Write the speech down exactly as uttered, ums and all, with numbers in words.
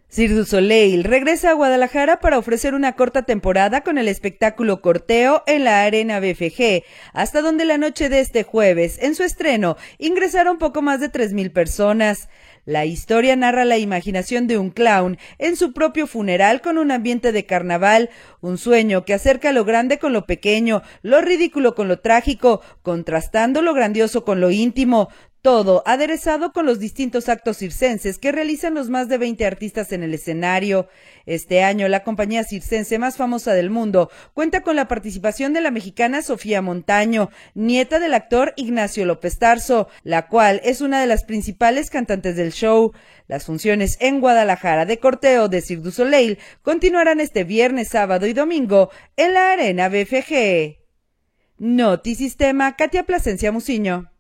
Cirque du Soleil regresa a Guadalajara para ofrecer una corta temporada con el espectáculo Corteo en la Arena B F G, hasta donde la noche de este jueves, en su estreno, ingresaron poco más de tres mil personas. La historia narra la imaginación de un clown en su propio funeral con un ambiente de carnaval, un sueño que acerca lo grande con lo pequeño, lo ridículo con lo trágico, contrastando lo grandioso con lo íntimo. Todo aderezado con los distintos actos circenses que realizan los más de veinte artistas en el escenario. Este año, la compañía circense más famosa del mundo cuenta con la participación de la mexicana Sofía Montaño, nieta del actor Ignacio López Tarso, la cual es una de las principales cantantes del show. Las funciones en Guadalajara de Corteo de Cirque du Soleil continuarán este viernes, sábado y domingo en la Arena B F G. Notisistema, Katia Plasencia Muciño.